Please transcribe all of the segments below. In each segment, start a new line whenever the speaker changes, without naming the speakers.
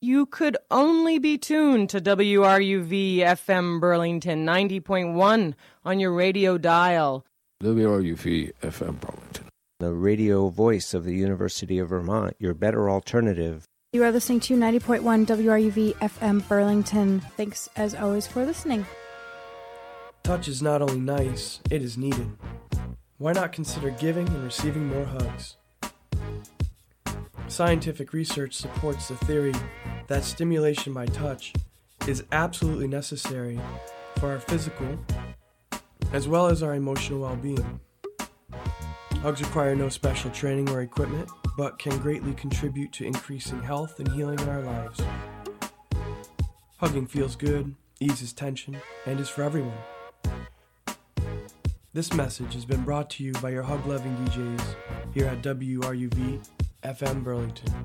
You could only be tuned to WRUV FM Burlington 90.1 on your radio dial.
WRUV FM Burlington,
the radio voice of the University of Vermont, your better alternative.
You are listening to 90.1 WRUV FM Burlington. Thanks, as always, for listening.
Touch is not only nice, it is needed. Why not consider giving and receiving more hugs? Scientific research supports the theory that stimulation by touch is absolutely necessary for our physical as well as our emotional well-being. Hugs require no special training or equipment, but can greatly contribute to increasing health and healing in our lives. Hugging feels good, eases tension, and is for everyone. This message has been brought to you by your hug-loving DJs here at WRUV FM Burlington.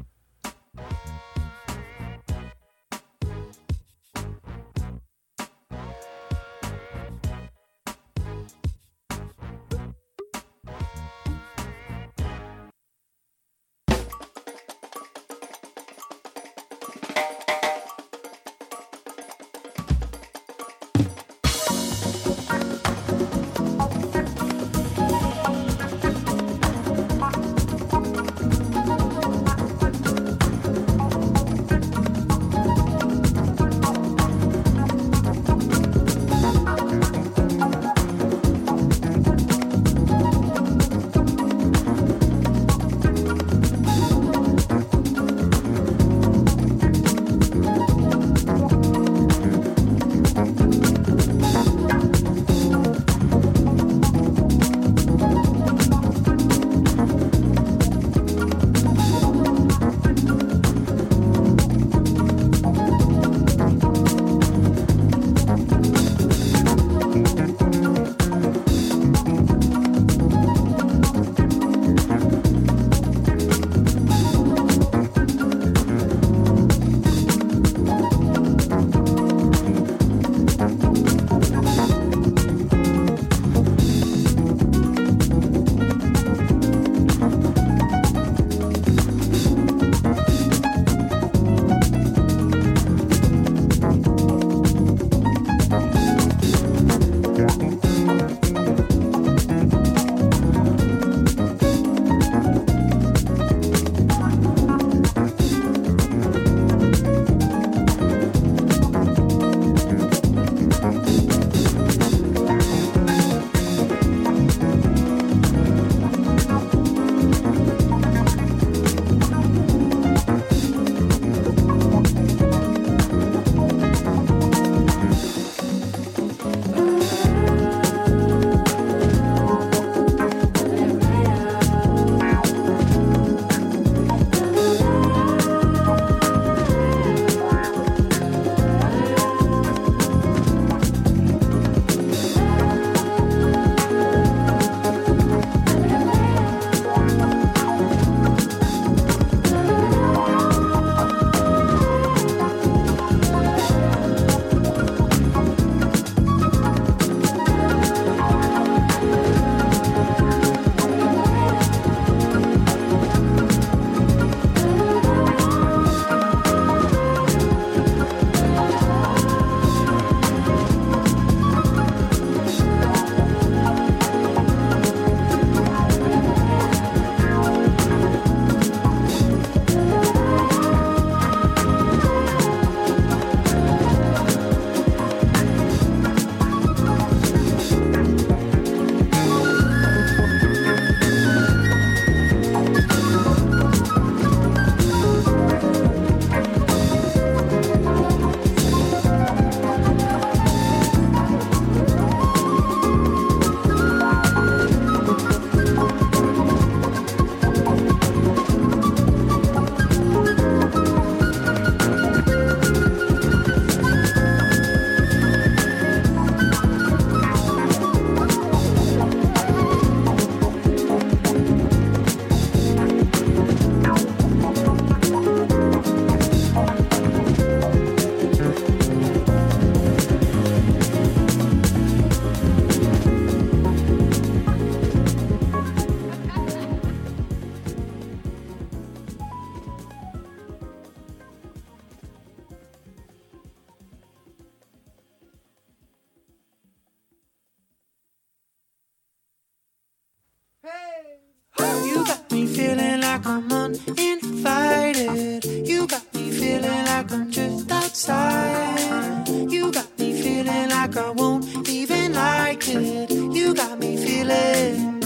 uninvited. You got me feeling like I'm just outside. You got me feeling like I won't even like it. You got me feeling.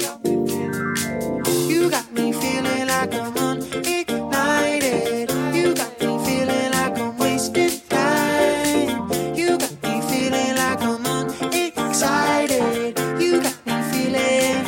You got me feeling like I'm unignited. You got me feeling like I'm wasting time. You got me feeling like I'm unexcited. You got me feeling.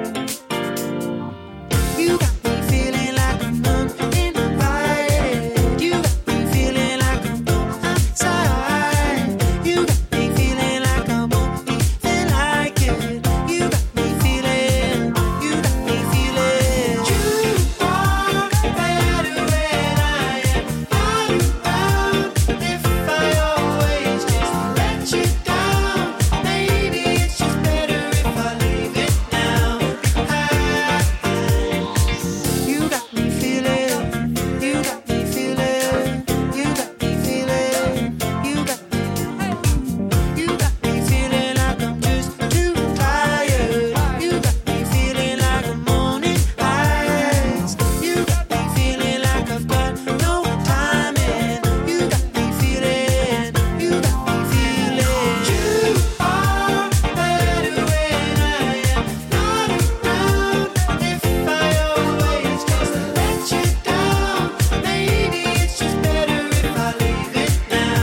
You got me feeling like I'm uninvited. You got me feeling like I'm outside. You got me feeling like I won't even like it. You got me feeling. You got me feeling. You are better when I am not around. If I always just let you down, maybe it's just better if I leave it now. You got me feeling. You got me feeling. You got me feeling. You got me. You got me feeling like I'm just too tired. You got me feeling like I'm morning eyes. You got me feeling like I've got no time in. You got me feeling. You got me feeling. You are better when I am not around. If I always just let you down, maybe it's just better if I leave it now.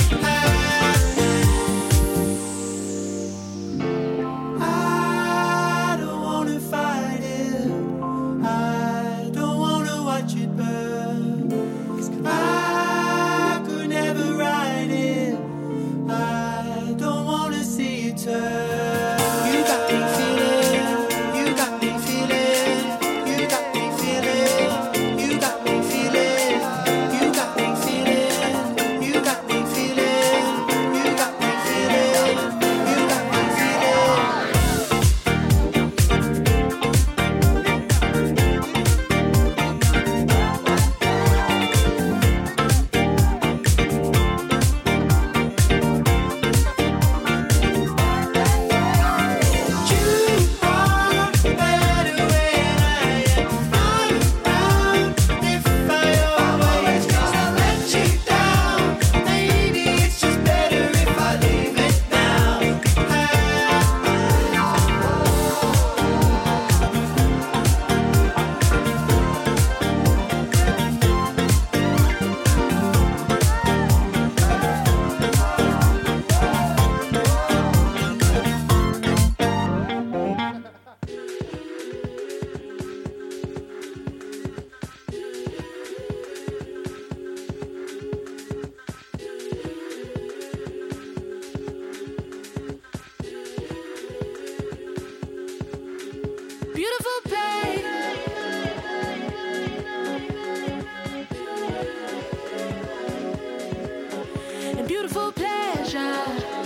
I don't wanna fight it. I don't wanna watch it burn. 'Cause I could never ride it. I don't wanna see it turn. You got me feeling. You got me feeling. You got me feeling. You got me feeling. You got me feeling. You got me feeling. You got me feeling. You got me feeling. Beautiful place. And beautiful pleasure.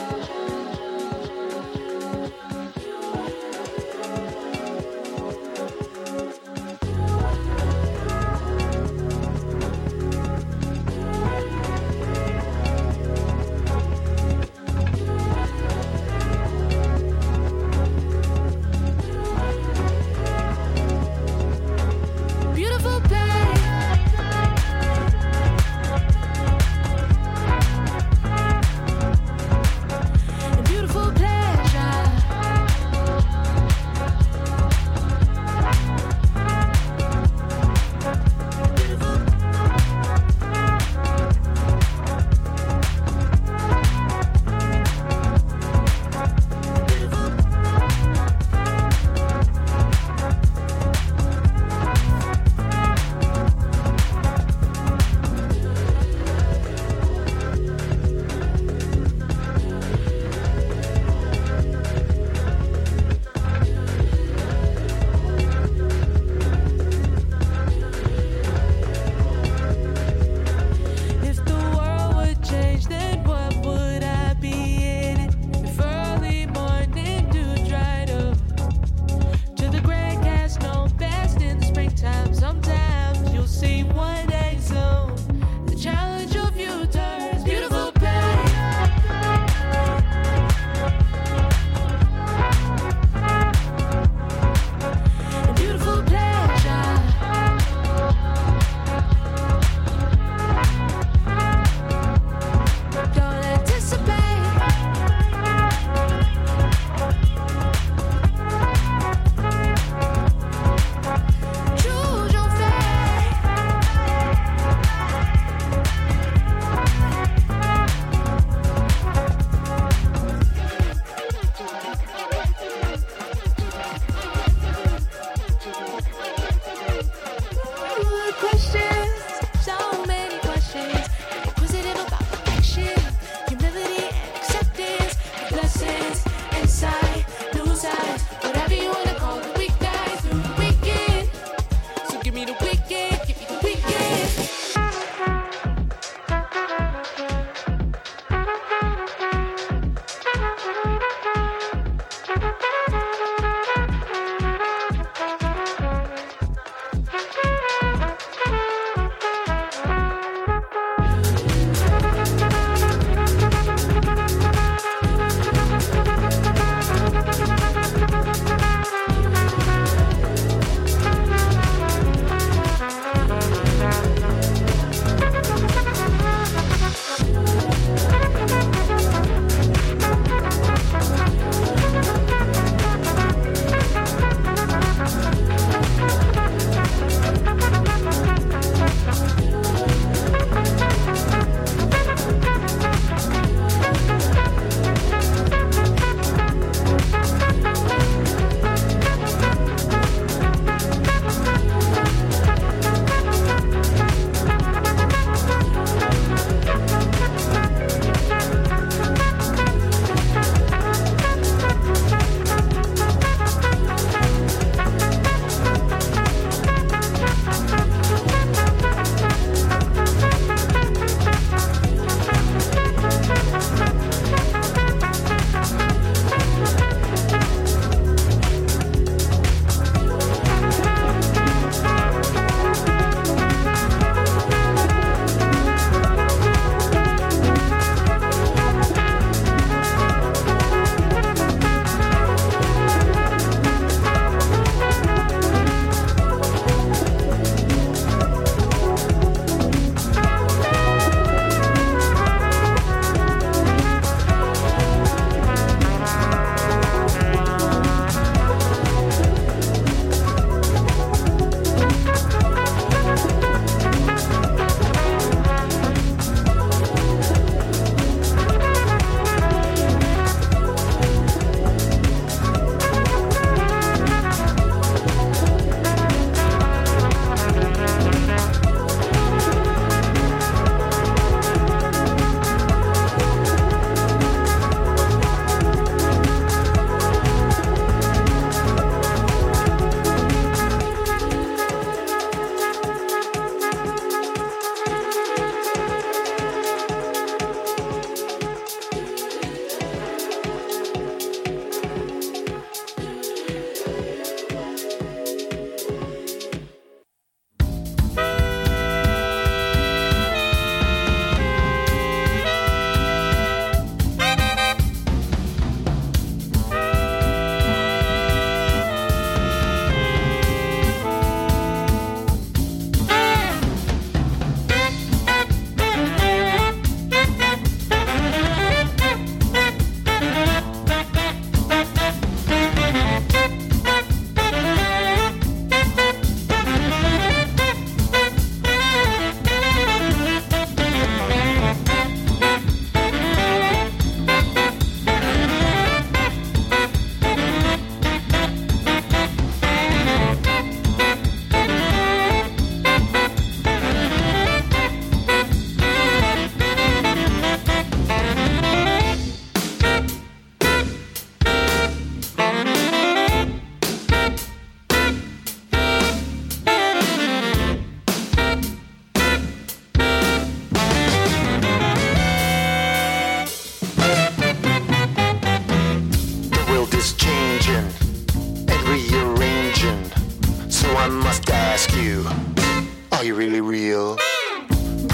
Beautiful place.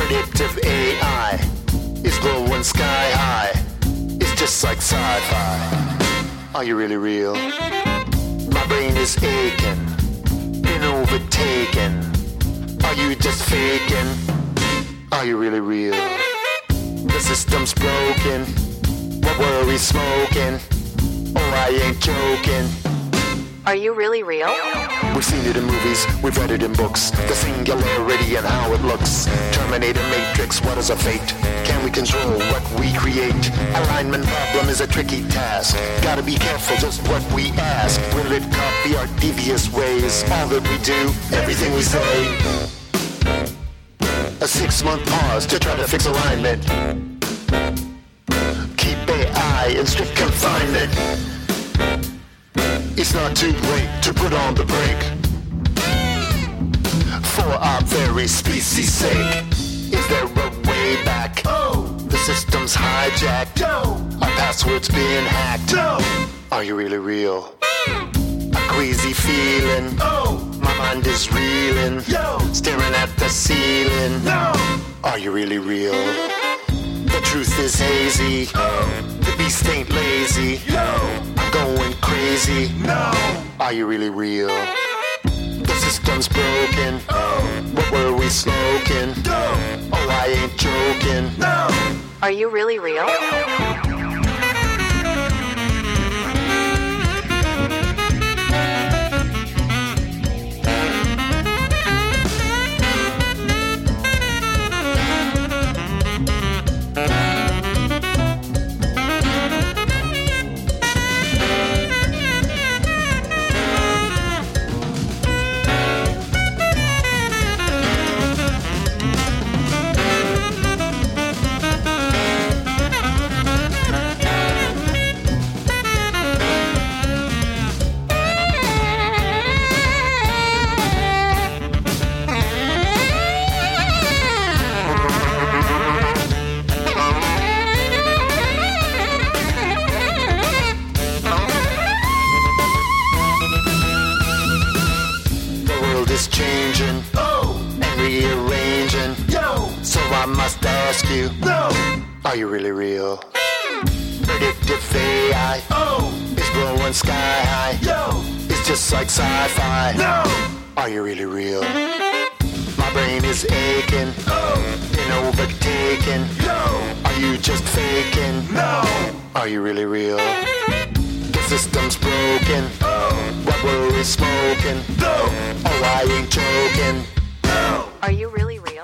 Predictive AI is glowing sky high. It's just like sci-fi. Are you really real? My brain is aching, been overtaken. Are you just faking? Are you really real? The system's broken. What were we smoking? Oh, I ain't joking.
Are you really real?
We've seen it in movies, we've read it in books. The singularity and how it looks. Terminator Matrix, what is a fate? Can we control what we create? Alignment problem is a tricky task. Gotta be careful just what we ask. Will it copy our devious ways? All that we do, everything we say. A 6-month pause to try to fix alignment. Keep AI in strict confinement. It's not too late to put on the brake. For our very species' sake. Is there a way back? Oh, the system's hijacked. No, our password's being hacked. No, are you really real? A queasy feeling. Oh, my mind is reeling. Yo, staring at the ceiling. No, are you really real? The truth is hazy. Oh, the beast ain't lazy. Yo, I'm going crazy. No, are you really real? The system's broken. Oh, what were we smoking? No, oh, I ain't joking. No,
are you really real?
Changing, oh, and rearranging, yo. So I must ask you, no, are you really real? Predictive AI, oh, is blowing sky high, yo. It's just like sci-fi, no, are you really real? My brain is aching, oh, been overtaken, yo. Are you just faking? No, are you really real? The system's broken. Oh, what were we smoking? No, oh, I ain't joking. No,
are you really real?